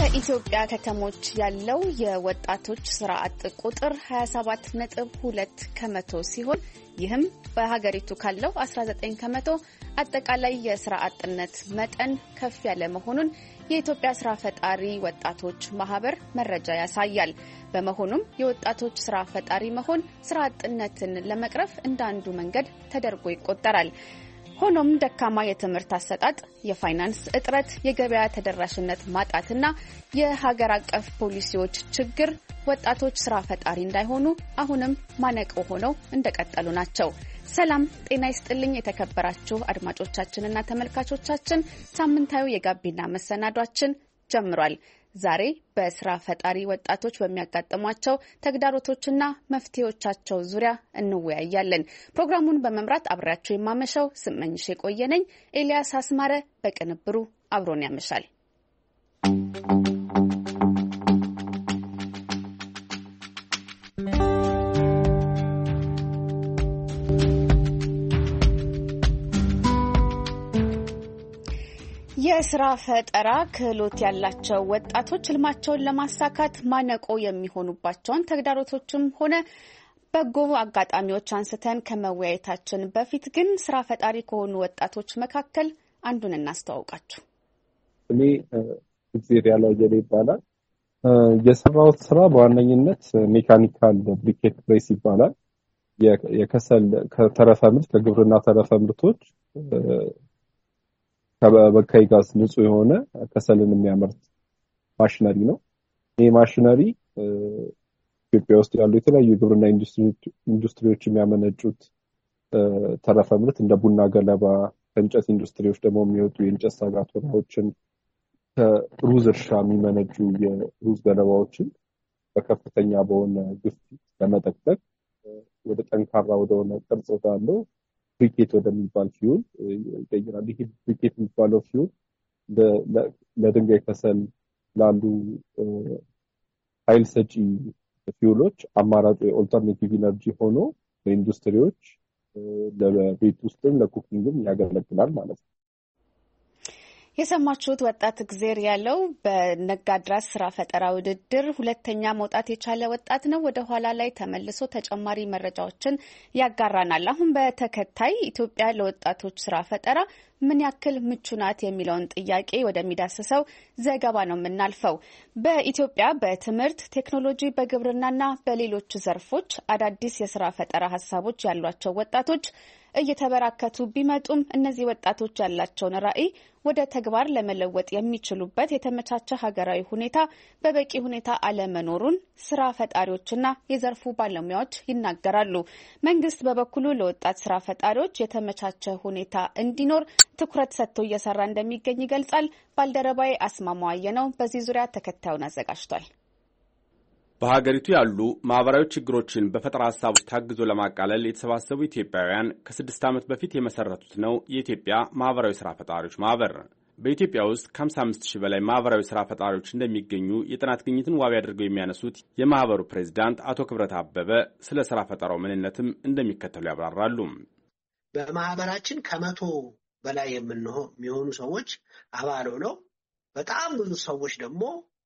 በኢትዮጵያ ከተሞች ያለው የወጣቶች ስራ አጥ ቁጥር 27.2 ከመቶ ሲሆን ይህም በሀገሪቱ ካለው 19 ከመቶ አጠቃላይ የስራ አጥነት መጠን ከፍ ያለ መሆኑን የኢትዮጵያ ስራ ፈጣሪ ወጣቶች ማህበር መረጃ ያሳያል። በመሆኑም የወጣቶች ስራ ፈጣሪ መሆን ስራ አጥነትን ለመቅረፍ እንደ አንዱ መንገድ ተደርጎ ይቆጠራል። ሆኖም ደካማ የትምህርት አሰጣጥ፣ የፋይናንስ እጥረት፣ የገበያ ተደራሽነት ማጣትና የሀገር አቀፍ ፖሊሲዎች ችግር ወጣቶች ስራ ፈጣሪ እንዳይሆኑ አሁንም ማነቆ ሆነው እንደቀጠሉ ናቸው። ሰላም ጤና ይስጥልኝ የተከበራችሁ አድማጮቻችንና ተመልካቾቻችን፣ ሳምንታዊ የጋቢና መሰናዷችን ጀምሯል። ዛሬ በስራ ፈጣሪ ወጣቶች በሚያጋጥሟቸው ተግዳሮቶችና መፍትሄዎቻቸው ዙሪያ እንወያያለን። ፕሮግራሙን በመምራት አብሬያችሁ የማመሸው ስመኝሽ የቆየነኝ። ኤልያስ አስማረ በቅንብሩ አብሮን ያመሻል። የስራ ፈጠራ ክህሎት ያላቸው ወጣቶች ህልማቸውን ለማሳካት ማነቆ የሚሆኑባቸውን ተግዳሮቶችም ሆነ በጎ አጋጣሚዎች አንስተን ከመወያየታችን በፊት ግን ስራ ፈጣሪ ከሆኑ ወጣቶች መካከል አንዱን እናስተዋውቃችሁ። እኔ እግዚአብሔር ያለው ጀሌ ይባላል። የሰራሁት ስራ በዋነኝነት ሜካኒካል ብሪኬት ፕሬስ ይባላል። የከሰል ከተረፈ ምርት ከግብርና ተረፈ ምርቶች ከበካይ ጋዝ ንጹህ የሆነ ከሰልን የሚያመርት ማሽነሪ ነው። ይሄ ማሽነሪ ኢትዮጵያ ውስጥ ያሉ የተለያዩ ግብርና ኢንዱስትሪዎች የሚያመነጩት ተረፈ ምርት እንደ ቡና ገለባ፣ ከእንጨት ኢንዱስትሪዎች ደግሞ የሚወጡ የእንጨት ሳጋቶራዎችን፣ ከሩዝ እርሻ የሚመነጩ የሩዝ ገለባዎችን በከፍተኛ በሆነ ግፊት ለመጠቅጠቅ ወደ ጠንካራ ወደሆነ ቅርጽ ወዳለው ብሪኬት ወደሚባል ፊውል ይቀይራል። ይሄ ብሪኬት የሚባለው ፊውል ለድንጋይ ከሰል ላሉ ኃይል ሰጪ ፊውሎች አማራጭ የኦልተርኔቲቭ ኢነርጂ ሆኖ ለኢንዱስትሪዎች ለቤት ውስጥም ለኩኪንግም ያገለግላል ማለት ነው። የሰማችሁት ወጣት እግዚአብሔር ያለው በነጋድራስ ስራ ፈጠራ ውድድር ሁለተኛ መውጣት የቻለ ወጣት ነው። ወደ ኋላ ላይ ተመልሶ ተጨማሪ መረጃዎችን ያጋራናል። አሁን በተከታይ ኢትዮጵያ ለወጣቶች ስራ ፈጠራ ምን ያክል ምቹ ናት የሚለውን ጥያቄ ወደሚዳስሰው ዘገባ ነው የምናልፈው። በኢትዮጵያ በትምህርት፣ ቴክኖሎጂ፣ በግብርናና በሌሎች ዘርፎች አዳዲስ የስራ ፈጠራ ሀሳቦች ያሏቸው ወጣቶች እየተበራከቱ ቢመጡም እነዚህ ወጣቶች ያላቸውን ራዕይ ወደ ተግባር ለመለወጥ የሚችሉበት የተመቻቸ ሀገራዊ ሁኔታ በበቂ ሁኔታ አለመኖሩን ስራ ፈጣሪዎችና የዘርፉ ባለሙያዎች ይናገራሉ። መንግስት በበኩሉ ለወጣት ስራ ፈጣሪዎች የተመቻቸ ሁኔታ እንዲኖር ትኩረት ሰጥቶ እየሰራ እንደሚገኝ ይገልጻል። ባልደረባዬ አስማማዋየ ነው በዚህ ዙሪያ ተከታዩን አዘጋጅቷል። በሀገሪቱ ያሉ ማህበራዊ ችግሮችን በፈጠራ ሀሳቦች ታግዞ ለማቃለል የተሰባሰቡ ኢትዮጵያውያን ከ6 ዓመት በፊት የመሰረቱት ነው የኢትዮጵያ ማህበራዊ ስራ ፈጣሪዎች ማህበር። በኢትዮጵያ ውስጥ ከ55,000 በላይ ማህበራዊ ስራ ፈጣሪዎች እንደሚገኙ የጥናት ግኝትን ዋቢ አድርገው የሚያነሱት የማህበሩ ፕሬዝዳንት አቶ ክብረት አበበ ስለ ስራ ፈጠራው ምንነትም እንደሚከተሉ ያብራራሉ። በማህበራችን ከ100 በላይ የሚሆኑ ሰዎች አባል ሆነው በጣም ብዙ ሰዎች ደግሞ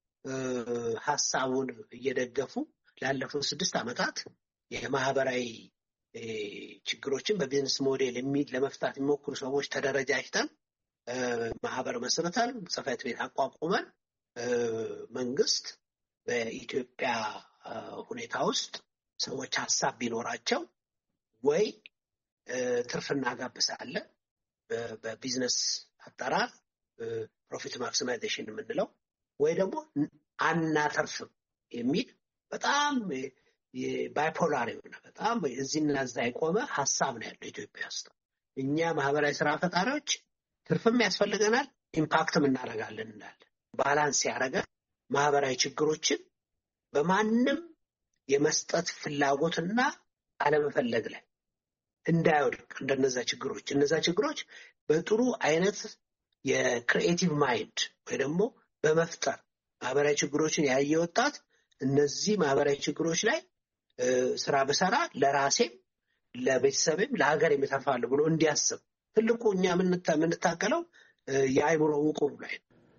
ሐሳቡን እየደገፉ ላለፉት 6 ዓመታት የማህበራዊ ችግሮችን በቢዝነስ ሞዴል ለመፍታት የሚሞክሩ ሰዎች ተደረጃጅተን ማህበር መስርተን ጽሕፈት ቤት አቋቁመን መንግስት በኢትዮጵያ ሁኔታ ውስጥ ሰዎች ሐሳብ ቢኖራቸው ወይ ትርፍ እናጋብሳለን፣ በቢዝነስ አጠራር ፕሮፊት ማክሲማይዜሽን የምንለው፣ ወይ ደግሞ አናተርፍም የሚል በጣም ባይፖላር የሆነ በጣም እዚህና እዛ የቆመ ሐሳብ ነው ያለው ኢትዮጵያ ውስጥ። እኛ ማህበራዊ ስራ ፈጣሪዎች ትርፍም ያስፈልገናል፣ ኢምፓክትም እናደርጋለን እንዳለን ባላንስ ያደረገ ማህበራዊ ችግሮችን በማንም የመስጠት ፍላጎትና አለመፈለግ ላይ እንዳይወድቅ እነዛ ችግሮች በጥሩ አይነት የክሪኤቲቭ ማይንድ ወይ ደግሞ በመፍጠር ማህበራዊ ችግሮችን ያየ ወጣት እነዚህ ማህበራዊ ችግሮች ላይ ስራ በሰራ ለራሴም ለቤተሰብም ለሀገሬም እተርፋለሁ ብሎ እንዲያስብ ትልቁ እኛ የምንታገለው የአይምሮ ውቁሩ ላይ።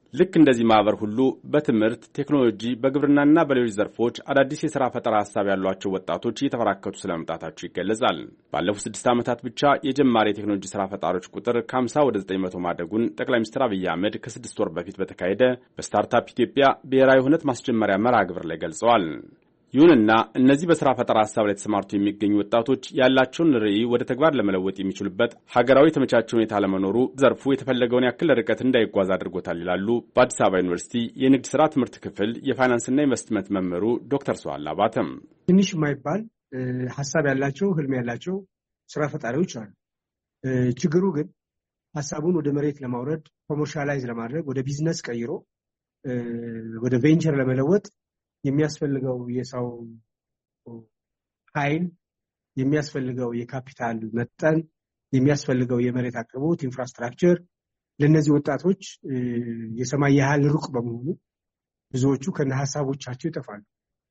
ልክ እንደዚህ ማህበር ሁሉ በትምህርት፣ ቴክኖሎጂ፣ በግብርናና በሌሎች ዘርፎች አዳዲስ የሥራ ፈጠራ ሐሳብ ያሏቸው ወጣቶች እየተበራከቱ ስለመምጣታቸው ይገለጻል። ባለፉት 6 ዓመታት ብቻ የጀማሪ የቴክኖሎጂ ሥራ ፈጣሪዎች ቁጥር ከ50 ወደ 900 ማደጉን ጠቅላይ ሚኒስትር አብይ አህመድ ከ6 ወር በፊት በተካሄደ በስታርታፕ ኢትዮጵያ ብሔራዊ ሁነት ማስጀመሪያ መርሃ ግብር ላይ ገልጸዋል። ይሁንና እነዚህ በሥራ ፈጠራ ሐሳብ ላይ ተሰማርተው የሚገኙ ወጣቶች ያላቸውን ራዕይ ወደ ተግባር ለመለወጥ የሚችሉበት ሀገራዊ የተመቻቸ ሁኔታ ለመኖሩ ዘርፉ የተፈለገውን ያክል ርቀት እንዳይጓዝ አድርጎታል ይላሉ በአዲስ አበባ ዩኒቨርሲቲ የንግድ ሥራ ትምህርት ክፍል የፋይናንስና ኢንቨስትመንት መምህሩ ዶክተር ሰዋላ አባተም። ትንሽ የማይባል ሐሳብ ያላቸው ህልም ያላቸው ሥራ ፈጣሪዎች አሉ። ችግሩ ግን ሐሳቡን ወደ መሬት ለማውረድ ኮመርሻላይዝ ለማድረግ ወደ ቢዝነስ ቀይሮ ወደ ቬንቸር ለመለወጥ የሚያስፈልገው የሰው ኃይል፣ የሚያስፈልገው የካፒታል መጠን፣ የሚያስፈልገው የመሬት አቅርቦት ኢንፍራስትራክቸር ለነዚህ ወጣቶች የሰማይ ያህል ሩቅ በመሆኑ ብዙዎቹ ከነ ሐሳቦቻቸው ይጠፋሉ።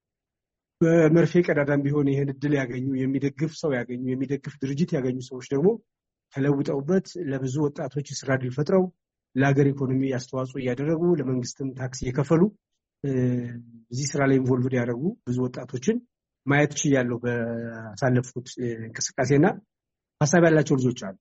በመርፌ ቀዳዳም ቢሆን ይሄን እድል ያገኙ፣ የሚደግፍ ሰው ያገኙ፣ የሚደግፍ ድርጅት ያገኙ ሰዎች ደግሞ ተለውጠውበት ለብዙ ወጣቶች ስራ ዕድል ፈጥረው ለሀገር ኢኮኖሚ አስተዋጽኦ እያደረጉ ለመንግስትም ታክስ እየከፈሉ እዚህ ስራ ላይ ኢንቮልቭድ ያደረጉ ብዙ ወጣቶችን ማየት ችያለሁ በአሳለፉት እንቅስቃሴና ሐሳብ ያላቸው ልጆች አሉ፣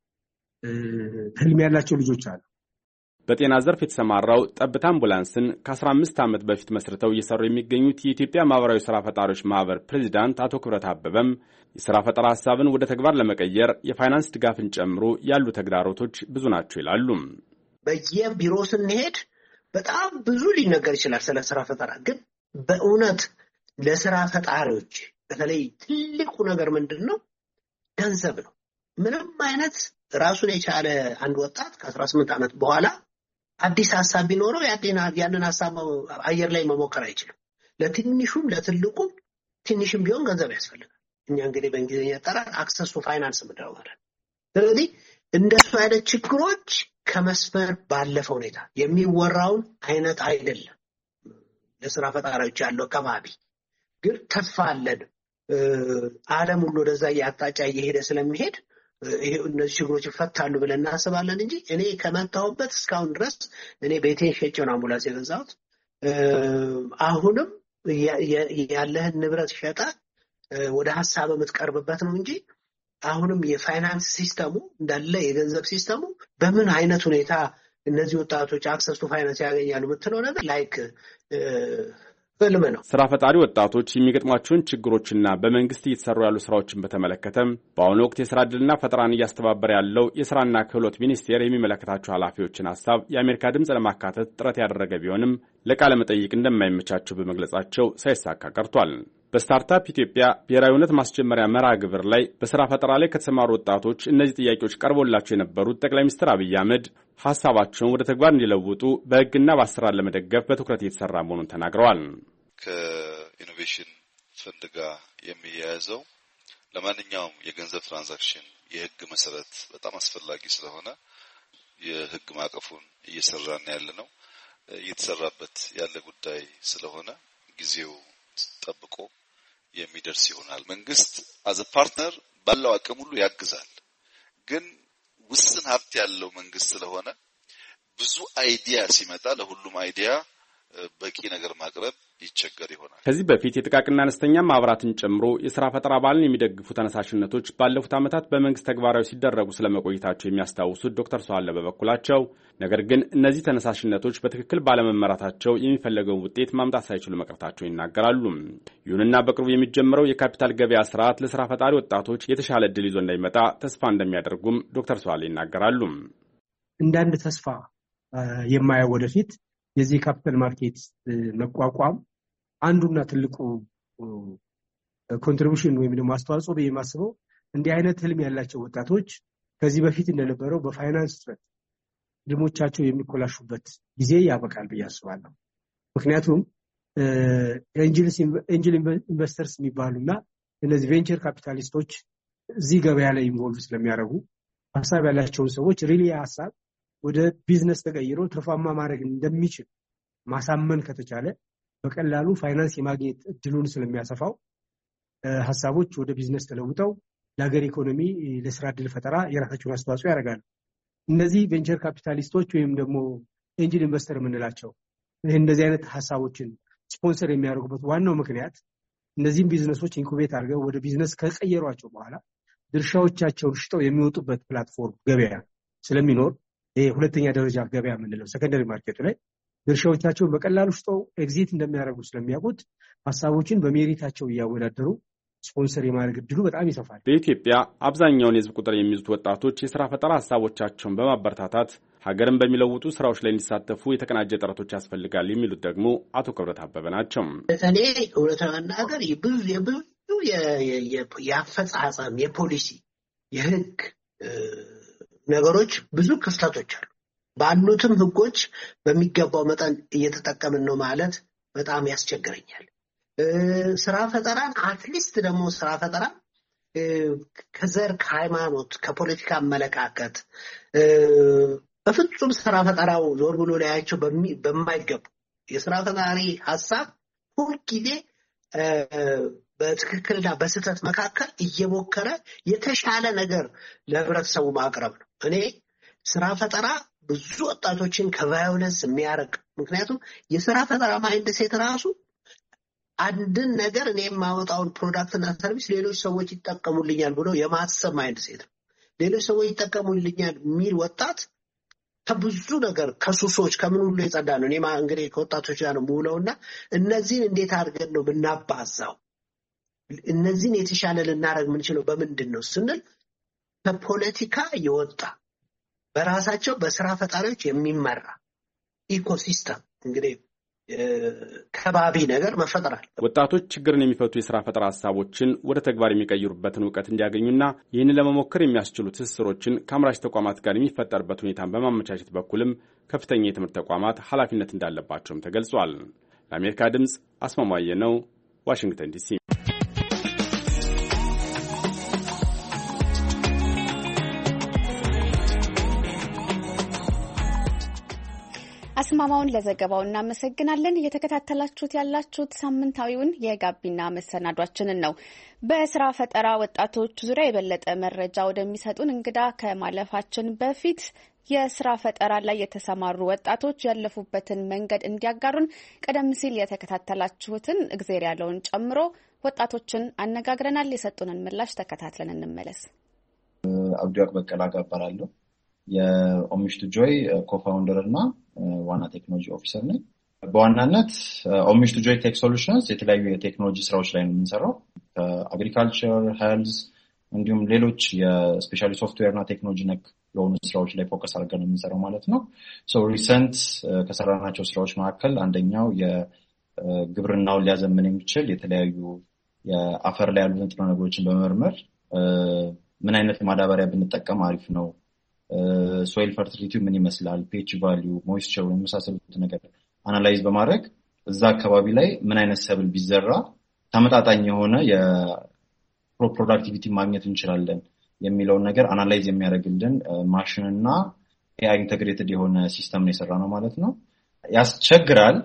ህልም ያላቸው ልጆች አሉ። በጤና ዘርፍ የተሰማራው ጠብታ አምቡላንስን ከ15 ዓመት በፊት መስርተው እየሰሩ የሚገኙት የኢትዮጵያ ማህበራዊ ሥራ ፈጣሪዎች ማህበር ፕሬዚዳንት አቶ ክብረት አበበም የሥራ ፈጠራ ሐሳብን ወደ ተግባር ለመቀየር የፋይናንስ ድጋፍን ጨምሮ ያሉ ተግዳሮቶች ብዙ ናቸው ይላሉ። በየቢሮ ስንሄድ በጣም ብዙ ሊነገር ይችላል ስለ ስራ ፈጠራ። ግን በእውነት ለስራ ፈጣሪዎች በተለይ ትልቁ ነገር ምንድነው? ገንዘብ ነው። ምንም አይነት ራሱን የቻለ አንድ ወጣት ከ18 ዓመት በኋላ አዲስ ሐሳብ ቢኖረው ያንን ሐሳብ አየር ላይ መሞከር አይችልም። ለትንሹም ለትልቁም ትንሽም ቢሆን ገንዘብ ያስፈልጋል። እኛ እንግዲህ በእንግሊዝኛ አጠራር አክሰስ ቱ ፋይናንስ ምንድነው ማለት። ስለዚህ እንደሱ አይነት ችግሮች ከመስመር ባለፈ ሁኔታ የሚወራውን አይነት አይደለም። ለስራ ፈጣሪዎች ያለው ከባቢ ግን ተስፋ አለን። ዓለም ሁሉ ወደዛ ያጣጫ እየሄደ ስለሚሄድ እነዚህ ችግሮች ይፈታሉ ብለን እናስባለን እንጂ እኔ ከመጣሁበት እስካሁን ድረስ እኔ ቤቴን ሸጬውን አምቡላንስ የገዛሁት አሁንም ያለህን ንብረት ሸጣ ወደ ሐሳብ የምትቀርብበት ነው እንጂ አሁንም የፋይናንስ ሲስተሙ እንዳለ የገንዘብ ሲስተሙ በምን አይነት ሁኔታ እነዚህ ወጣቶች አክሰስ ቱ ፋይናንስ ያገኛሉ የምትለው ነገር ላይክ ህልም ነው። ስራ ፈጣሪ ወጣቶች የሚገጥሟቸውን ችግሮችና በመንግስት እየተሰሩ ያሉ ስራዎችን በተመለከተም በአሁኑ ወቅት የስራ ዕድልና ፈጠራን እያስተባበረ ያለው የስራና ክህሎት ሚኒስቴር የሚመለከታቸው ኃላፊዎችን ሐሳብ የአሜሪካ ድምፅ ለማካተት ጥረት ያደረገ ቢሆንም ለቃለ መጠይቅ እንደማይመቻቸው በመግለጻቸው ሳይሳካ ቀርቷል። በስታርታፕ ኢትዮጵያ ብሔራዊ ሁነት ማስጀመሪያ መርሃ ግብር ላይ በስራ ፈጠራ ላይ ከተሰማሩ ወጣቶች እነዚህ ጥያቄዎች ቀርቦላቸው የነበሩት ጠቅላይ ሚኒስትር አብይ አህመድ ሐሳባቸውን ወደ ተግባር እንዲለውጡ በሕግና በአሰራር ለመደገፍ በትኩረት እየተሰራ መሆኑን ተናግረዋል። ከኢኖቬሽን ፈንድ ጋር የሚያያዘው ለማንኛውም የገንዘብ ትራንዛክሽን የሕግ መሰረት በጣም አስፈላጊ ስለሆነ የሕግ ማዕቀፉን እየሰራን ያለ ነው። እየተሰራበት ያለ ጉዳይ ስለሆነ ጊዜው ጠብቆ የሚደርስ ይሆናል። መንግስት አዘ ፓርትነር ባለው አቅም ሁሉ ያግዛል። ግን ውስን ሀብት ያለው መንግስት ስለሆነ ብዙ አይዲያ ሲመጣ ለሁሉም አይዲያ በቂ ነገር ማቅረብ ይቸገር ይሆናል። ከዚህ በፊት የጥቃቅንና አነስተኛ ማህበራትን ጨምሮ የሥራ ፈጠራ ባህልን የሚደግፉ ተነሳሽነቶች ባለፉት ዓመታት በመንግስት ተግባራዊ ሲደረጉ ስለመቆየታቸው የሚያስታውሱት ዶክተር ሰዋለ በበኩላቸው ነገር ግን እነዚህ ተነሳሽነቶች በትክክል ባለመመራታቸው የሚፈለገውን ውጤት ማምጣት ሳይችሉ መቅረታቸውን ይናገራሉ። ይሁንና በቅርቡ የሚጀምረው የካፒታል ገበያ ስርዓት ለሥራ ፈጣሪ ወጣቶች የተሻለ ዕድል ይዞ እንዳይመጣ ተስፋ እንደሚያደርጉም ዶክተር ሰዋለ ይናገራሉ። እንዳንድ ተስፋ የማየው ወደፊት የዚህ ካፒታል ማርኬት መቋቋም አንዱና ትልቁ ኮንትሪቢዩሽን ወይም ደግሞ አስተዋጽኦ በየማስበው እንዲህ አይነት ህልም ያላቸው ወጣቶች ከዚህ በፊት እንደነበረው በፋይናንስ ጥረት ህልሞቻቸው የሚኮላሹበት ጊዜ ያበቃል ብዬ አስባለሁ። ምክንያቱም ኤንጅል ኢንቨስተርስ የሚባሉና እነዚህ ቬንቸር ካፒታሊስቶች እዚህ ገበያ ላይ ኢንቮልቭ ስለሚያደርጉ ሐሳብ ያላቸውን ሰዎች ሪሊ ሐሳብ ወደ ቢዝነስ ተቀይሮ ትርፋማ ማድረግ እንደሚችል ማሳመን ከተቻለ በቀላሉ ፋይናንስ የማግኘት እድሉን ስለሚያሰፋው ሐሳቦች ወደ ቢዝነስ ተለውጠው ለሀገር ኢኮኖሚ ለስራ ዕድል ፈጠራ የራሳቸውን አስተዋጽኦ ያደርጋሉ። እነዚህ ቬንቸር ካፒታሊስቶች ወይም ደግሞ ኤንጅል ኢንቨስተር የምንላቸው እንደዚህ አይነት ሐሳቦችን ስፖንሰር የሚያደርጉበት ዋናው ምክንያት እነዚህን ቢዝነሶች ኢንኩቤት አድርገው ወደ ቢዝነስ ከቀየሯቸው በኋላ ድርሻዎቻቸውን ሽጠው የሚወጡበት ፕላትፎርም ገበያ ስለሚኖር ይሄ ሁለተኛ ደረጃ ገበያ የምንለው ሰከንደሪ ማርኬቱ ላይ ድርሻዎቻቸውን በቀላሉ ሽጠው ኤግዚት እንደሚያደርጉ ስለሚያውቁት ሐሳቦችን በሜሪታቸው እያወዳደሩ ስፖንሰር የማድረግ እድሉ በጣም ይሰፋል። በኢትዮጵያ አብዛኛውን የህዝብ ቁጥር የሚይዙት ወጣቶች የሥራ ፈጠራ ሐሳቦቻቸውን በማበረታታት ሀገርን በሚለውጡ ስራዎች ላይ እንዲሳተፉ የተቀናጀ ጥረቶች ያስፈልጋል የሚሉት ደግሞ አቶ ክብረት አበበ ናቸው። እኔ እውነት ለመናገር የብዙ የአፈጻጸም የፖሊሲ የህግ ነገሮች ብዙ ክፍተቶች አሉ። ባሉትም ህጎች በሚገባው መጠን እየተጠቀምን ነው ማለት በጣም ያስቸግረኛል። ስራ ፈጠራን አትሊስት ደግሞ ስራ ፈጠራ ከዘር ከሃይማኖት ከፖለቲካ አመለካከት በፍጹም ስራ ፈጠራው ዞር ብሎ ላያቸው በማይገቡ የስራ ፈጣሪ ሐሳብ ሁልጊዜ በትክክልና በስህተት መካከል እየሞከረ የተሻለ ነገር ለህብረተሰቡ ማቅረብ ነው። እኔ ስራ ፈጠራ ብዙ ወጣቶችን ከቫዮለንስ የሚያርቅ ምክንያቱም የስራ ፈጠራ ማይንድ ሴት ራሱ አንድን ነገር እኔ የማወጣውን ፕሮዳክትና ሰርቪስ ሌሎች ሰዎች ይጠቀሙልኛል ብሎ የማሰብ ማይንድ ሴት ነው። ሌሎች ሰዎች ይጠቀሙልኛል የሚል ወጣት ከብዙ ነገር ከሱሶች ከምን ሁሉ የጸዳ ነው። እኔ እንግዲህ ከወጣቶች ጋር ነው የምውለውና እነዚህን እንዴት አድርገን ነው ብናባዛው እነዚህን የተሻለ ልናደርግ የምንችለው በምንድን ነው ስንል ከፖለቲካ የወጣ በራሳቸው በስራ ፈጣሪዎች የሚመራ ኢኮሲስተም እንግዲህ ከባቢ ነገር መፈጠራል። ወጣቶች ችግርን የሚፈቱ የሥራ ፈጠራ ሐሳቦችን ወደ ተግባር የሚቀይሩበትን ዕውቀት እንዲያገኙና ይህንን ለመሞከር የሚያስችሉ ትስስሮችን ከአምራች ተቋማት ጋር የሚፈጠርበት ሁኔታን በማመቻቸት በኩልም ከፍተኛ የትምህርት ተቋማት ኃላፊነት እንዳለባቸውም ተገልጿል። ለአሜሪካ ድምፅ አስማማየ ነው፣ ዋሽንግተን ዲሲ። አስማማውን ለዘገባው እናመሰግናለን። እየተከታተላችሁት ያላችሁት ሳምንታዊውን የጋቢና መሰናዷችንን ነው። በስራ ፈጠራ ወጣቶች ዙሪያ የበለጠ መረጃ ወደሚሰጡን እንግዳ ከማለፋችን በፊት የስራ ፈጠራ ላይ የተሰማሩ ወጣቶች ያለፉበትን መንገድ እንዲያጋሩን ቀደም ሲል የተከታተላችሁትን እግዜር ያለውን ጨምሮ ወጣቶችን አነጋግረናል። የሰጡንን ምላሽ ተከታትለን እንመለስ። አብዱያቅ በቀላ እባላለሁ። የኦሚሽ ቱ ጆይ ኮፋውንደር እና ዋና ቴክኖሎጂ ኦፊሰር ነኝ። በዋናነት ኦሚሽ ቱ ጆይ ቴክ ሶሉሽንስ የተለያዩ የቴክኖሎጂ ስራዎች ላይ ነው የምንሰራው። ከአግሪካልቸር፣ ሄልዝ እንዲሁም ሌሎች የስፔሻሊ ሶፍትዌር እና ቴክኖሎጂ ነክ የሆኑ ስራዎች ላይ ፎከስ አድርገን ነው የምንሰራው ማለት ነው። ሪሰንት ከሰራናቸው ስራዎች መካከል አንደኛው የግብርናውን ሊያዘምን የሚችል የተለያዩ የአፈር ላይ ያሉ ንጥረ ነገሮችን በመመርመር ምን አይነት ማዳበሪያ ብንጠቀም አሪፍ ነው፣ ሶይል ፈርቲሊቲ ምን ይመስላል፣ ፒኤች ቫልዩ፣ ሞይስቸር የመሳሰሉት ነገር አናላይዝ በማድረግ እዛ አካባቢ ላይ ምን አይነት ሰብል ቢዘራ ተመጣጣኝ የሆነ የፕሮዳክቲቪቲ ማግኘት እንችላለን የሚለውን ነገር አናላይዝ የሚያደርግልን ማሽንና ኤአይ ኢንተግሬትድ የሆነ ሲስተም ነው የሰራ ነው ማለት ነው። ያስቸግራል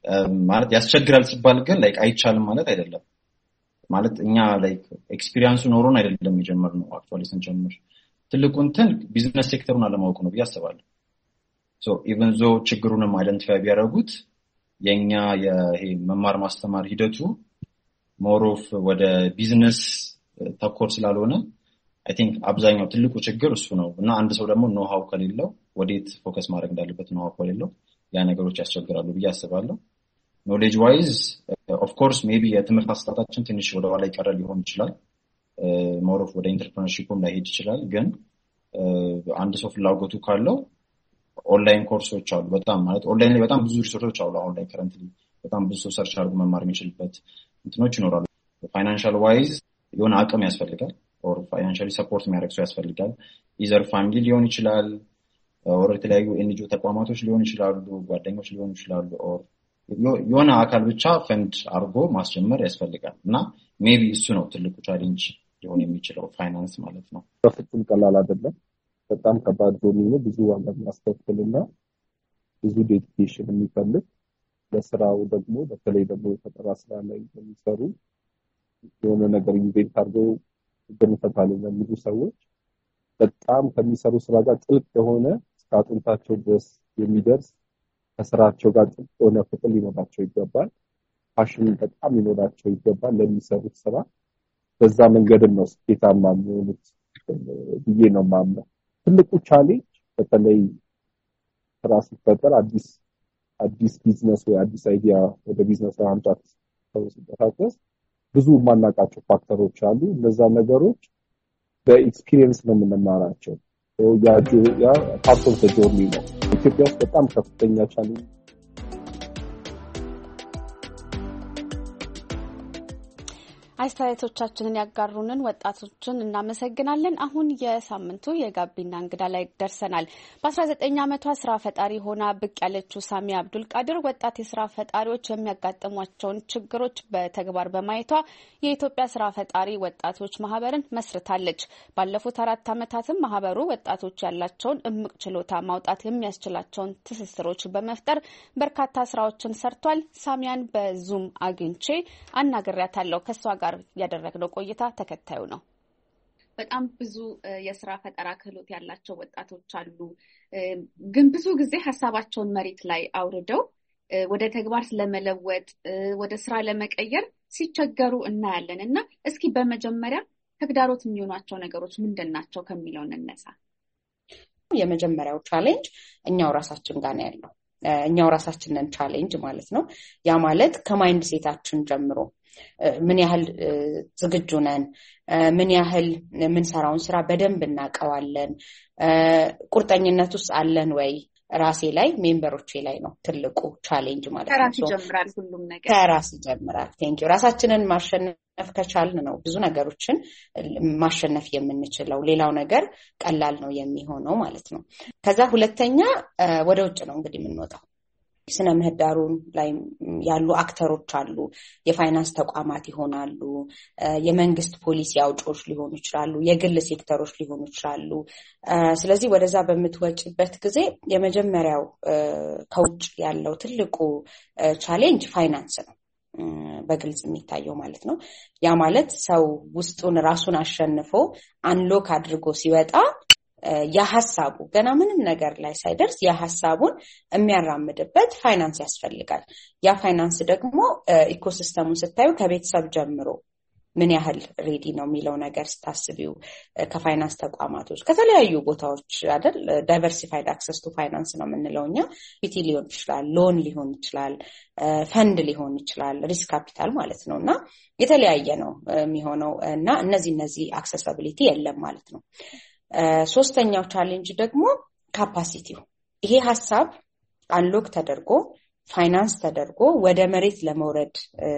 ሲባል ግን ላይክ አይቻልም ማለት አይደለም። ማለት እኛ ላይክ ኤክስፒሪየንሱ ኖሮን አይደለም የጀመርነው። አክቹዋሊ ስንጀምር ትልቁ እንትን ቢዝነስ ሴክተሩን አለማወቅ ነው ብዬ አስባለሁ። ኢቨን ዞ ችግሩንም አይደንቲፋይ ቢያደርጉት የኛ ይሄ መማር ማስተማር ሂደቱ ሞሮፍ ወደ ቢዝነስ ተኮር ስላልሆነ አይ ቲንክ አብዛኛው ትልቁ ችግር እሱ ነው እና አንድ ሰው ደግሞ ኖሃው ከሌለው ወዴት ፎከስ ማድረግ እንዳለበት ኖሃው ከሌለው ያ ነገሮች ያስቸግራሉ ብዬ አስባለሁ። ኖሌጅ ዋይዝ ኦፍ ኮርስ ሜቢ የትምህርት አሰጣጣችን ትንሽ ወደ ኋላ ይቀር ሊሆን ይችላል። ሞሮፍ ወደ ኢንተርፕረነርሺፕም ላይሄድ ይችላል። ግን አንድ ሰው ፍላጎቱ ካለው ኦንላይን ኮርሶች አሉ። በጣም ማለት ኦንላይን ላይ በጣም ብዙ ሪሶርሶች አሉ። አሁን ላይ ከረንትሊ በጣም ብዙ ሰው ሰርች አድርጎ መማር የሚችልበት እንትኖች ይኖራሉ። ፋይናንሻል ዋይዝ የሆነ አቅም ያስፈልጋል። ኦር ፋይናንሻሊ ሰፖርት የሚያደርግ ሰው ያስፈልጋል። ኢዘር ፋሚሊ ሊሆን ይችላል፣ ኦር የተለያዩ ኤንጂኦ ተቋማቶች ሊሆን ይችላሉ፣ ጓደኞች ሊሆኑ ይችላሉ። ኦር የሆነ አካል ብቻ ፈንድ አድርጎ ማስጀመር ያስፈልጋል እና ሜቢ እሱ ነው ትልቁ ቻሌንጅ ሊሆን የሚችለው ፋይናንስ ማለት ነው። በፍጹም ቀላል አይደለም። በጣም ከባድ ነው። ብዙ ዋጋ የሚያስከፍልና ብዙ ዴዲኬሽን የሚፈልግ ለስራው ደግሞ በተለይ ደግሞ የፈጠራ ስራ ላይ የሚሰሩ የሆነ ነገር ኢንቨንት አድርገው እንፈታለን የሚሉ ሰዎች በጣም ከሚሰሩ ስራ ጋር ጥልቅ የሆነ እስከ አጥንታቸው ድረስ የሚደርስ ከስራቸው ጋር ጥልቅ የሆነ ፍቅር ሊኖራቸው ይገባል። ፓሽን በጣም ሊኖራቸው ይገባል ለሚሰሩት ስራ። በዛ መንገድ ነው ስኬታማ የሚሆኑት ብዬ ነው የማምነው። ትልቁ ቻሌንጅ በተለይ ስራ ሲፈጠር አዲስ ቢዝነስ ወይ አዲስ አይዲያ ወደ ቢዝነስ ማምጣት ሰው ሲንቀሳቀስ ብዙ የማናውቃቸው ፋክተሮች አሉ። እነዛ ነገሮች በኤክስፒሪየንስ ነው የምንማራቸው። ያ ፓርት ኦፍ ዘ ጆርኒ ነው። ኢትዮጵያ ውስጥ በጣም ከፍተኛ ቻሌንጅ አስተያየቶቻችንን ያጋሩንን ወጣቶችን እናመሰግናለን። አሁን የሳምንቱ የጋቢና እንግዳ ላይ ደርሰናል። በ19 ዓመቷ ስራ ፈጣሪ ሆና ብቅ ያለችው ሳሚያ አብዱል ቃድር ወጣት የስራ ፈጣሪዎች የሚያጋጥሟቸውን ችግሮች በተግባር በማየቷ የኢትዮጵያ ስራ ፈጣሪ ወጣቶች ማህበርን መስርታለች። ባለፉት 4 ዓመታትም ማህበሩ ወጣቶች ያላቸውን እምቅ ችሎታ ማውጣት የሚያስችላቸውን ትስስሮች በመፍጠር በርካታ ስራዎችን ሰርቷል። ሳሚያን በዙም አግኝቼ አናግሬያታለሁ። ከሷ ጋር ያደረግነው ቆይታ ተከታዩ ነው። በጣም ብዙ የስራ ፈጠራ ክህሎት ያላቸው ወጣቶች አሉ፣ ግን ብዙ ጊዜ ሀሳባቸውን መሬት ላይ አውርደው ወደ ተግባር ለመለወጥ ወደ ስራ ለመቀየር ሲቸገሩ እናያለን እና እስኪ በመጀመሪያ ተግዳሮት የሚሆኗቸው ነገሮች ምንድን ናቸው ከሚለው እንነሳ። የመጀመሪያው ቻሌንጅ እኛው ራሳችን ጋር ነው ያለው። እኛው ራሳችንን ቻሌንጅ ማለት ነው። ያ ማለት ከማይንድ ሴታችን ጀምሮ ምን ያህል ዝግጁ ነን፣ ምን ያህል የምንሰራውን ስራ በደንብ እናውቀዋለን፣ ቁርጠኝነት ውስጥ አለን ወይ ራሴ ላይ ሜምበሮቼ ላይ ነው ትልቁ ቻሌንጅ ማለት ነው። ከራስ ይጀምራል ሁሉም ነገር ከራስ ይጀምራል። ቴንኪው። ራሳችንን ማሸነፍ ከቻልን ነው ብዙ ነገሮችን ማሸነፍ የምንችለው። ሌላው ነገር ቀላል ነው የሚሆነው ማለት ነው። ከዛ ሁለተኛ ወደ ውጭ ነው እንግዲህ የምንወጣው። ስነ ምህዳሩን ላይ ያሉ አክተሮች አሉ። የፋይናንስ ተቋማት ይሆናሉ፣ የመንግስት ፖሊሲ አውጪዎች ሊሆኑ ይችላሉ፣ የግል ሴክተሮች ሊሆኑ ይችላሉ። ስለዚህ ወደዛ በምትወጪበት ጊዜ የመጀመሪያው ከውጭ ያለው ትልቁ ቻሌንጅ ፋይናንስ ነው፣ በግልጽ የሚታየው ማለት ነው። ያ ማለት ሰው ውስጡን ራሱን አሸንፎ አንሎክ አድርጎ ሲወጣ የሐሳቡ ገና ምንም ነገር ላይ ሳይደርስ የሐሳቡን የሚያራምድበት ፋይናንስ ያስፈልጋል። ያ ፋይናንስ ደግሞ ኢኮሲስተሙን ስታዩ ከቤተሰብ ጀምሮ ምን ያህል ሬዲ ነው የሚለው ነገር ስታስቢው ከፋይናንስ ተቋማቶች ከተለያዩ ቦታዎች አይደል ዳይቨርሲፋይድ አክሰስ ቱ ፋይናንስ ነው የምንለው እኛ። ፒቲ ሊሆን ይችላል፣ ሎን ሊሆን ይችላል፣ ፈንድ ሊሆን ይችላል፣ ሪስክ ካፒታል ማለት ነው እና የተለያየ ነው የሚሆነው እና እነዚህ አክሰሲቢሊቲ የለም ማለት ነው። ሶስተኛው ቻሌንጅ ደግሞ ካፓሲቲው። ይሄ ሐሳብ አንሎክ ተደርጎ ፋይናንስ ተደርጎ ወደ መሬት ለመውረድ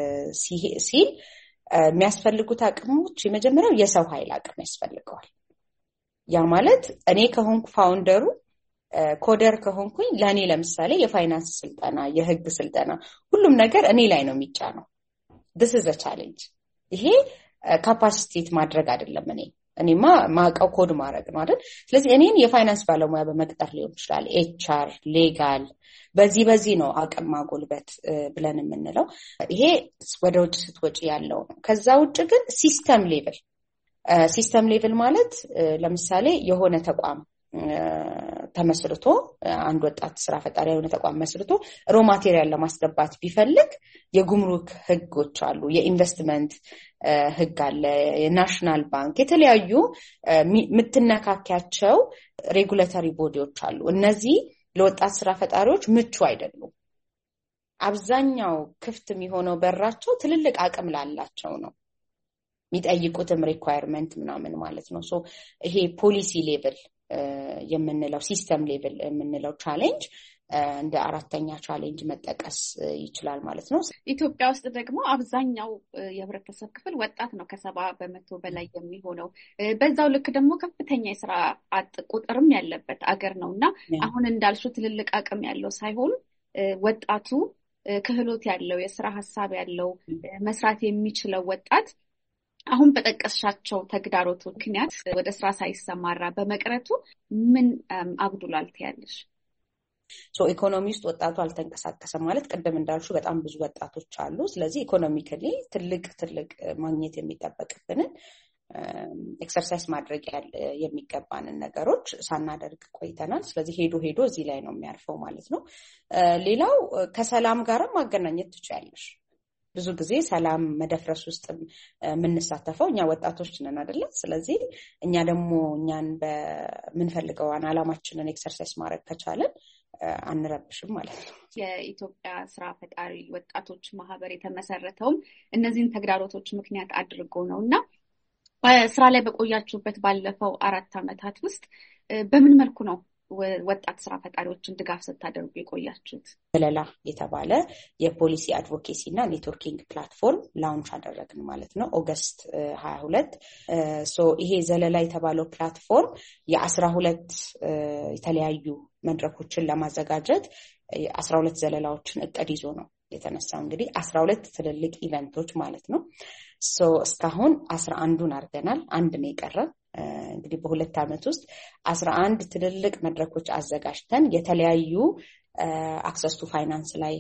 ሲል የሚያስፈልጉት አቅሞች የመጀመሪያው የሰው ኃይል አቅም ያስፈልገዋል። ያ ማለት እኔ ከሆንኩ ፋውንደሩ ኮደር ከሆንኩኝ ለኔ ለምሳሌ የፋይናንስ ስልጠና፣ የህግ ስልጠና ሁሉም ነገር እኔ ላይ ነው የሚጫነው። this is a challenge። ይሄ ካፓሲቲት ማድረግ አይደለም እኔማ ማቀው ኮድ ማድረግ ነው አይደል? ስለዚህ እኔን የፋይናንስ ባለሙያ በመቅጠር ሊሆን ይችላል፣ ኤችአር፣ ሌጋል፣ በዚህ ነው አቅም ማጎልበት ብለን የምንለው። ይሄ ወደ ውጭ ስትወጪ ያለው ነው። ከዛ ውጭ ግን ሲስተም ሌቭል ማለት ለምሳሌ የሆነ ተቋም ተመስርቶ አንድ ወጣት ስራ ፈጣሪ የሆነ ተቋም መስርቶ ሮ ማቴሪያል ለማስገባት ቢፈልግ የጉምሩክ ህጎች አሉ፣ የኢንቨስትመንት ህግ አለ፣ የናሽናል ባንክ የተለያዩ የምትነካካቸው ሬጉሌተሪ ቦዲዎች አሉ። እነዚህ ለወጣት ስራ ፈጣሪዎች ምቹ አይደሉም። አብዛኛው ክፍት የሚሆነው በራቸው ትልልቅ አቅም ላላቸው ነው። የሚጠይቁትም ሪኳየርመንት ምናምን ማለት ነው። ሶ ይሄ ፖሊሲ ሌቭል የምንለው ሲስተም ሌቭል የምንለው ቻሌንጅ እንደ አራተኛ ቻሌንጅ መጠቀስ ይችላል ማለት ነው። ኢትዮጵያ ውስጥ ደግሞ አብዛኛው የህብረተሰብ ክፍል ወጣት ነው፣ ከ70% በላይ የሚሆነው። በዛው ልክ ደግሞ ከፍተኛ የስራ አጥ ቁጥርም ያለበት አገር ነው እና አሁን እንዳልሹ ትልልቅ አቅም ያለው ሳይሆን ወጣቱ ክህሎት ያለው የስራ ሀሳብ ያለው መስራት የሚችለው ወጣት አሁን በጠቀስሻቸው ተግዳሮቱ ምክንያት ወደ ስራ ሳይሰማራ በመቅረቱ ምን አጉድሏል ትያለሽ? ኢኮኖሚ ውስጥ ወጣቱ አልተንቀሳቀሰም ማለት ቅድም እንዳልሹ በጣም ብዙ ወጣቶች አሉ። ስለዚህ ኢኮኖሚካሊ ትልቅ ማግኘት የሚጠበቅብንን ኤክሰርሳይዝ ማድረግ የሚገባንን ነገሮች ሳናደርግ ቆይተናል። ስለዚህ ሄዶ እዚህ ላይ ነው የሚያርፈው ማለት ነው። ሌላው ከሰላም ጋር ማገናኘት ትችያለሽ። ብዙ ጊዜ ሰላም መደፍረስ ውስጥ የምንሳተፈው እኛ ወጣቶች ነን አይደለ? ስለዚህ እኛ ደግሞ እኛን በምንፈልገው ዓላማችንን ኤክሰርሳይዝ ማድረግ ከቻለን አንረብሽም ማለት ነው። የኢትዮጵያ ስራ ፈጣሪ ወጣቶች ማህበር የተመሰረተውም እነዚህን ተግዳሮቶች ምክንያት አድርጎ ነው እና ስራ ላይ በቆያችሁበት ባለፈው 4 ዓመታት ውስጥ በምን መልኩ ነው ወጣት ስራ ፈጣሪዎችን ድጋፍ ስታደርጉ የቆያችሁት? ዘለላ የተባለ የፖሊሲ አድቮኬሲ እና ኔትወርኪንግ ፕላትፎርም ላውንች አደረግን ማለት ነው ኦገስት 22። ይሄ ዘለላ የተባለው ፕላትፎርም የ12 የተለያዩ መድረኮችን ለማዘጋጀት 12 ዘለላዎችን እቅድ ይዞ ነው የተነሳው። እንግዲህ 12 ትልልቅ ኢቨንቶች ማለት ነው። እስካሁን 11ን አድርገናል። አንድ ነው የቀረን። እንግዲህ በ2 ዓመት ውስጥ 11 ትልልቅ መድረኮች አዘጋጅተን የተለያዩ አክሰስ ቱ ፋይናንስ ላይ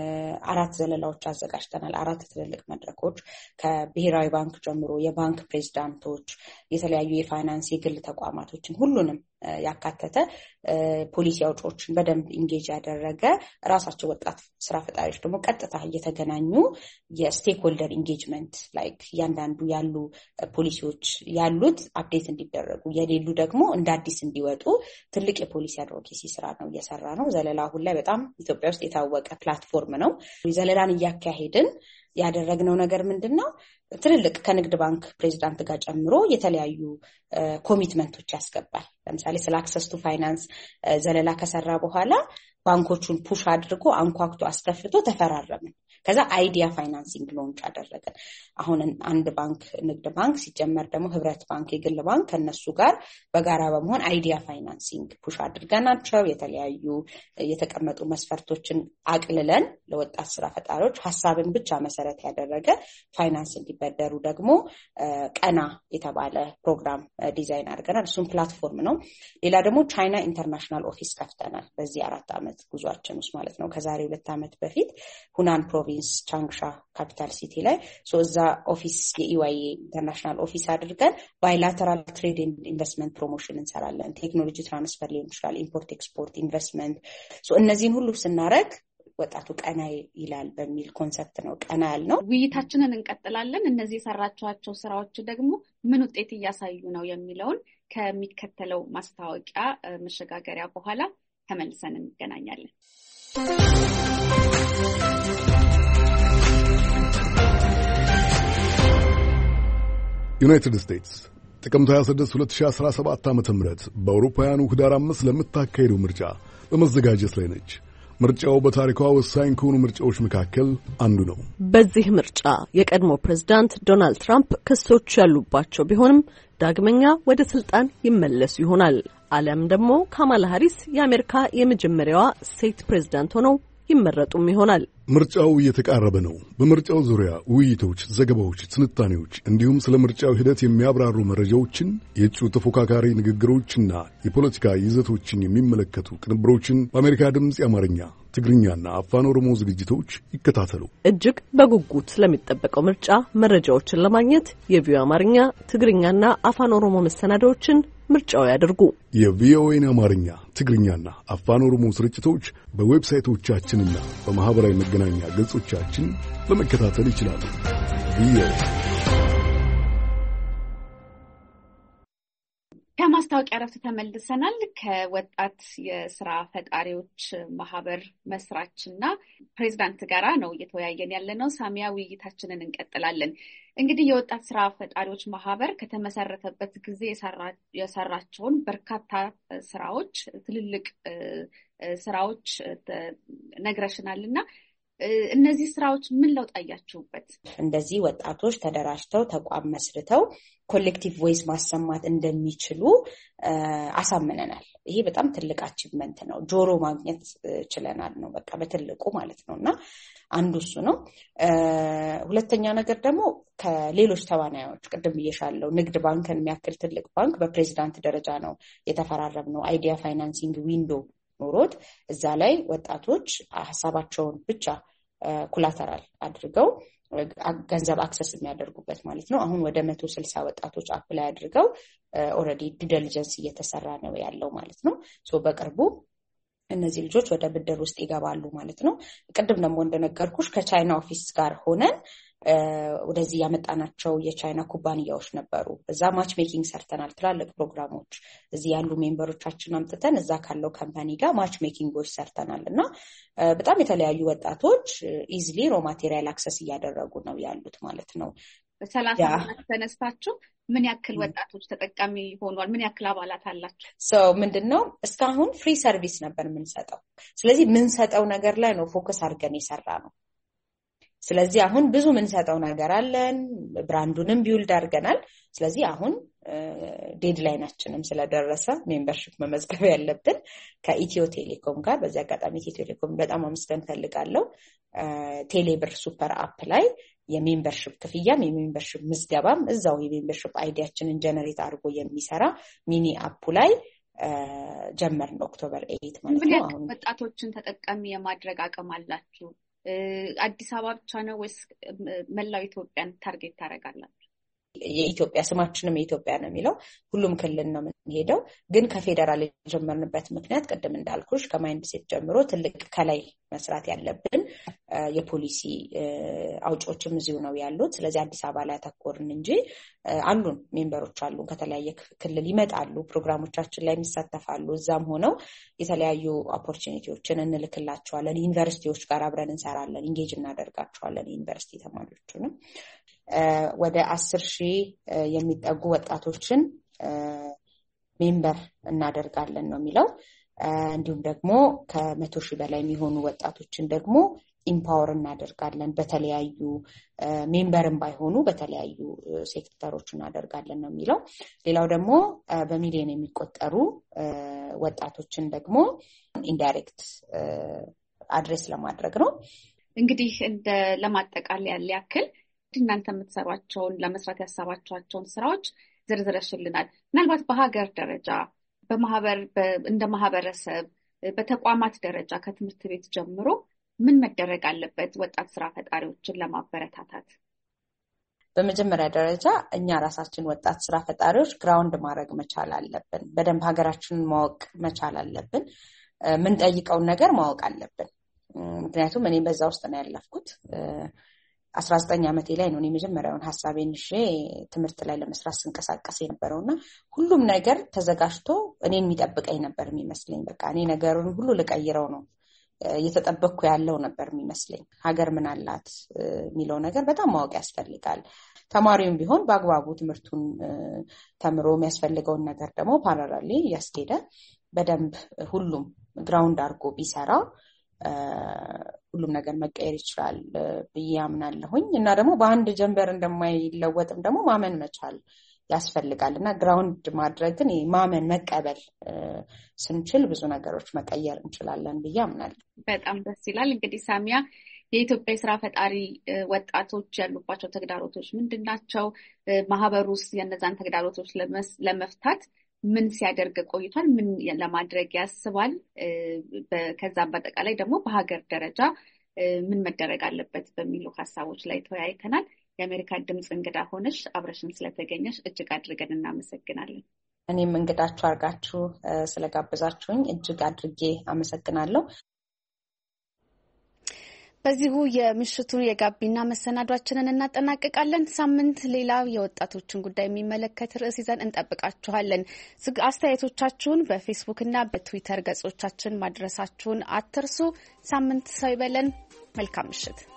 4 ዘለላዎች አዘጋጅተናል። 4 ትልልቅ መድረኮች ከብሔራዊ ባንክ ጀምሮ የባንክ ፕሬዝዳንቶች፣ የተለያዩ የፋይናንስ የግል ተቋማቶችን ሁሉንም ያካተተ ፖሊሲ አውጪዎችን በደንብ ኢንጌጅ ያደረገ ራሳቸው ወጣት ስራ ፈጣሪዎች ደግሞ ቀጥታ እየተገናኙ የስቴክሆልደር ኢንጌጅመንት ላይክ እያንዳንዱ ያሉ ፖሊሲዎች ያሉት አፕዴት እንዲደረጉ የሌሉ ደግሞ እንደ አዲስ እንዲወጡ ትልቅ የፖሊሲ አድቮኬሲ ስራ ነው እየሰራ ነው። ዘለላ አሁን ላይ በጣም ኢትዮጵያ ውስጥ የታወቀ ፕላትፎርም ነው። ዘለላን እያካሄድን ያደረግነው ነገር ምንድነው? ትልልቅ ከንግድ ባንክ ፕሬዝዳንት ጋር ጨምሮ የተለያዩ ኮሚትመንቶች ያስገባል። ለምሳሌ ስለ አክሰስ ቱ ፋይናንስ ዘለላ ከሰራ በኋላ ባንኮቹን ፑሽ አድርጎ አንኳክቶ አስከፍቶ ተፈራረምን። ከዛ አይዲያ ፋይናንሲንግ ሎንች አደረገን። አሁን አንድ ባንክ ንግድ ባንክ ሲጀመር ደግሞ ህብረት ባንክ የግል ባንክ ከነሱ ጋር በጋራ በመሆን አይዲያ ፋይናንሲንግ ፑሽ አድርገናቸው የተለያዩ የተቀመጡ መስፈርቶችን አቅልለን ለወጣት ስራ ፈጣሪዎች ሐሳብን ብቻ መሰረት ያደረገ ፋይናንስ እንዲበደሩ ደግሞ ቀና የተባለ ፕሮግራም ዲዛይን አድርገናል። እሱም ፕላትፎርም ነው። ሌላ ደግሞ ቻይና ኢንተርናሽናል ኦፊስ ከፍተናል በዚህ 4 ዓመት ጉዟችን ውስጥ ማለት ነው። ከዛሬ 2 ዓመት በፊት ሁናን ፕሮቪንስ ቻንግሻ ካፒታል ሲቲ ላይ እዛ ኦፊስ የኢዋይ ኢንተርናሽናል ኦፊስ አድርገን ባይላተራል ትሬድ ኢንቨስትመንት ፕሮሞሽን እንሰራለን። ቴክኖሎጂ ትራንስፈር ሊሆን ይችላል፣ ኢምፖርት ኤክስፖርት፣ ኢንቨስትመንት። እነዚህን ሁሉ ስናረግ ወጣቱ ቀና ይላል በሚል ኮንሰፕት ነው ቀና ያልነው። ውይይታችንን እንቀጥላለን። እነዚህ የሰራችኋቸው ስራዎች ደግሞ ምን ውጤት እያሳዩ ነው የሚለውን ከሚከተለው ማስታወቂያ መሸጋገሪያ በኋላ ተመልሰን እንገናኛለን። ዩናይትድ ስቴትስ ጥቅምት 26 2017 ዓ.ም በአውሮፓውያኑ ህዳር 5 ለምታካሄደው ምርጫ በመዘጋጀት ላይ ነች። ምርጫው በታሪኳ ወሳኝ ከሆኑ ምርጫዎች መካከል አንዱ ነው። በዚህ ምርጫ የቀድሞ ፕሬዝዳንት ዶናልድ ትራምፕ ክሶች ያሉባቸው ቢሆንም ዳግመኛ ወደ ስልጣን ይመለሱ ይሆናል። አሊያም ደግሞ ካማላ ሃሪስ የአሜሪካ የመጀመሪያዋ ሴት ፕሬዝዳንት ሆነው ይመረጡም ይሆናል። ምርጫው እየተቃረበ ነው። በምርጫው ዙሪያ ውይይቶች፣ ዘገባዎች፣ ትንታኔዎች እንዲሁም ስለ ምርጫው ሂደት የሚያብራሩ መረጃዎችን፣ የእጩ ተፎካካሪ ንግግሮችና የፖለቲካ ይዘቶችን የሚመለከቱ ቅንብሮችን በአሜሪካ ድምፅ የአማርኛ፣ ትግርኛና አፋን ኦሮሞ ዝግጅቶች ይከታተሉ። እጅግ በጉጉት ስለሚጠበቀው ምርጫ መረጃዎችን ለማግኘት የቪኦኤ አማርኛ፣ ትግርኛና አፋን ኦሮሞ መሰናዶዎችን ምርጫው ያድርጉ። የቪኦኤን አማርኛ፣ ትግርኛና አፋን ኦሮሞ ስርጭቶች በዌብሳይቶቻችንና በማህበራዊ መገናኛ ገጾቻችን ለመከታተል ይችላሉ። ቪኦኤ ከማስታወቂያ ረፍት ተመልሰናል። ከወጣት የስራ ፈጣሪዎች ማህበር መስራችና ፕሬዝዳንት ጋራ ነው እየተወያየን ያለነው። ሳሚያ፣ ውይይታችንን እንቀጥላለን። እንግዲህ የወጣት ስራ ፈጣሪዎች ማህበር ከተመሰረተበት ጊዜ የሰራቸውን በርካታ ስራዎች፣ ትልልቅ ስራዎች ነግረሽናልና እነዚህ ስራዎች ምን ለውጥ አያችሁበት? እንደዚህ ወጣቶች ተደራጅተው ተቋም መስርተው ኮሌክቲቭ ቮይስ ማሰማት እንደሚችሉ አሳምነናል። ይሄ በጣም ትልቅ አቺቭመንት ነው። ጆሮ ማግኘት ችለናል ነው በቃ በትልቁ ማለት ነውና አንዱ እሱ ነው። ሁለተኛ ነገር ደግሞ ከሌሎች ተዋናዮች ቅድም ብዬሻለሁ፣ ንግድ ባንክን የሚያክል ትልቅ ባንክ በፕሬዝዳንት ደረጃ ነው የተፈራረምነው። አይዲያ ፋይናንሲንግ ዊንዶ ኖሮት እዛ ላይ ወጣቶች ሀሳባቸውን ብቻ ኩላተራል አድርገው ገንዘብ አክሰስ የሚያደርጉበት ማለት ነው። አሁን ወደ 160 ወጣቶች አፕላይ አድርገው ኦልሬዲ ዱ ዲሊጀንስ እየተሰራ ነው ያለው ማለት ነው። ሶ በቅርቡ እነዚህ ልጆች ወደ ብድር ውስጥ ይገባሉ ማለት ነው። ቅድም ደግሞ እንደነገርኩሽ ከቻይና ኦፊስ ጋር ሆነን ወደዚህ ያመጣናቸው የቻይና ኩባንያዎች ነበሩ። እዛ ማች ሜኪንግ ሰርተናል። ትላልቅ ፕሮግራሞች እዚህ ያሉ ሜምበሮቻችን አምጥተን እዛ ካለው ካምፓኒ ጋር ማች ሜኪንጎች ሰርተናል እና በጣም የተለያዩ ወጣቶች ኢዚሊ ሮ ማቴሪያል አክሰስ እያደረጉ ነው ያሉት ማለት ነው። 30 ተነስታችሁ ምን ያክል ወጣቶች ተጠቃሚ ሆኗል? ምን ያክል አባላት አላችሁ? ምንድነው እስካሁን ፍሪ ሰርቪስ ነበር የምንሰጠው። ስለዚህ የምንሰጠው ነገር ላይ ነው ፎከስ አድርገን የሰራ ነው። ስለዚህ አሁን ብዙ የምንሰጠው ነገር አለን። ብራንዱንም ቢውልድ አድርገናል። ስለዚህ አሁን ዴድላይናችንም ስለደረሰ ሜምበርሺፕ መመዝገብ ያለብን ከኢትዮ ቴሌኮም ጋር። በዚህ አጋጣሚ ኢትዮ ቴሌኮም በጣም አመስገን ፈልጋለሁ። ቴሌብር ሱፐር አፕ ላይ የሜምበርሺፕ ክፍያም የሜምበርሺፕ ምዝገባም እዛው የሜምበርሺፕ አይዲያችንን ጀነሬት አድርጎ የሚሰራ ሚኒ አፑ ላይ ጀመርን ኦክቶበር 8 ማለት ነው። አሁን ወጣቶችን ተጠቃሚ የማድረግ አቅም አላችሁ? አዲስ አበባ ብቻ ነው ወይስ መላው ኢትዮጵያን ታርጌት ታደርጋላችሁ? የኢትዮጵያ ስማችንም የኢትዮጵያ ነው የሚለው ሁሉም ክልል ነው የምንሄደው። ግን ከፌደራል የጀመርንበት ምክንያት ቅድም እንዳልኩሽ ከማይንድ ሴት ጀምሮ ትልቅ ከላይ መስራት ያለብን የፖሊሲ አውጪዎችም እዚሁ ነው ያሉት። ስለዚህ አዲስ አበባ ላይ አተኮርን እንጂ አሉን ሜምበሮች አሉን። ከተለያየ ክልል ይመጣሉ፣ ፕሮግራሞቻችን ላይ የሚሳተፋሉ። እዛም ሆነው የተለያዩ ኦፖርቹኒቲዎችን እንልክላቸዋለን። ዩኒቨርሲቲዎች ጋር አብረን እንሰራለን፣ ኢንጌጅ እናደርጋቸዋለን ዩኒቨርሲቲ ተማሪዎቹንም። ወደ 10,000 የሚጠጉ ወጣቶችን ሜምበር እናደርጋለን ነው የሚለው። እንዲሁም ደግሞ ከ100,000 በላይ የሚሆኑ ወጣቶችን ደግሞ ኢምፓወር እናደርጋለን። በተለያዩ ሜምበርም ባይሆኑ በተለያዩ ሴክተሮች እናደርጋለን ነው የሚለው። ሌላው ደግሞ በሚሊዮን የሚቆጠሩ ወጣቶችን ደግሞ ኢንዳይሬክት አድሬስ ለማድረግ ነው። እንግዲህ ለማጠቃለያ ያክል እናንተ የምትሰሯቸውን ለመስራት ያሰባችኋቸውን ስራዎች ዝርዝረሽልናል። ምናልባት በሀገር ደረጃ እንደ ማህበረሰብ በተቋማት ደረጃ ከትምህርት ቤት ጀምሮ ምን መደረግ አለበት ወጣት ስራ ፈጣሪዎችን ለማበረታታት? በመጀመሪያ ደረጃ እኛ ራሳችን ወጣት ስራ ፈጣሪዎች ግራውንድ ማድረግ መቻል አለብን። በደንብ ሀገራችንን ማወቅ መቻል አለብን። የምንጠይቀውን ነገር ማወቅ አለብን። ምክንያቱም እኔ በዛ ውስጥ ነው ያለፍኩት። 19 ዓመቴ ላይ ነው እኔ መጀመሪያውን ሐሳቤን ይዤ ትምህርት ላይ ለመስራት ስንቀሳቀስ የነበረውና ሁሉም ነገር ተዘጋጅቶ እኔን የሚጠብቀኝ ነበር የሚመስለኝ። በቃ እኔ ነገሩን ሁሉ ልቀይረው ነው እየተጠበቅኩ ያለው ነበር የሚመስለኝ። ሀገር ምን አላት የሚለው ነገር በጣም ማወቅ ያስፈልጋል። ተማሪውም ቢሆን በአግባቡ ትምህርቱን ተምሮ የሚያስፈልገውን ነገር ደግሞ ፓራራሊ ያስኬደ በደንብ ሁሉም ግራውንድ አድርጎ ቢሰራ ሁሉም ነገር መቀየር ይችላል ብዬ አምናለሁኝ። እና ደግሞ በአንድ ጀንበር እንደማይለወጥም ደግሞ ማመን መቻል ያስፈልጋል። እና ግራውንድ ማድረግን ማመን መቀበል ስንችል ብዙ ነገሮች መቀየር እንችላለን ብዬ አምናለሁ። በጣም ደስ ይላል። እንግዲህ ሳሚያ የኢትዮጵያ የስራ ፈጣሪ ወጣቶች ያሉባቸው ተግዳሮቶች ምንድናቸው? ማህበሩ ውስጥ የነዛን ተግዳሮቶች ለመፍታት ምን ሲያደርግ ቆይቷል? ምን ለማድረግ ያስባል? ከዛም በአጠቃላይ ደግሞ በሀገር ደረጃ ምን መደረግ አለበት በሚሉ ሀሳቦች ላይ ተወያይተናል። የአሜሪካ ድምፅ እንግዳ ሆነሽ አብረሽን ስለተገኘሽ እጅግ አድርገን እናመሰግናለን። እኔም እንግዳችሁ አድርጋችሁ ስለጋበዛችሁኝ እጅግ አድርጌ አመሰግናለሁ። በዚሁ የምሽቱን የጋቢና መሰናዷችንን እናጠናቅቃለን። ሳምንት ሌላ የወጣቶችን ጉዳይ የሚመለከት ርዕስ ይዘን እንጠብቃችኋለን። አስተያየቶቻችሁን በፌስቡክ እና በትዊተር ገጾቻችን ማድረሳችሁን አትርሱ። ሳምንት ሰው ይበለን። መልካም ምሽት።